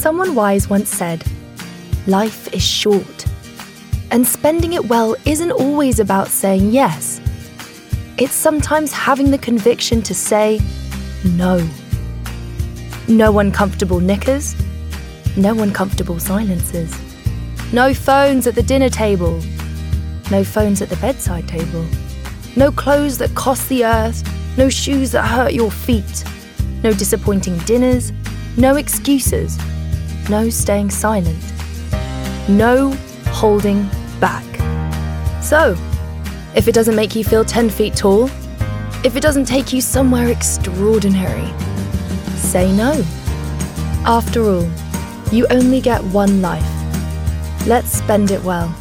Someone wise once said, "Life is short, and spending it well isn't always about saying yes. It's sometimes having the conviction to say no. No uncomfortable knickers, no uncomfortable silences. No phones at the dinner table, no phones at the bedside table. No clothes that cost the earth, no shoes that hurt your feet. No disappointing dinners, no excuses, no staying silent. No holding back." So, if it doesn't make you feel 10 feet tall, if it doesn't take you somewhere extraordinary, say no. After all, you only get one life. Let's spend it well.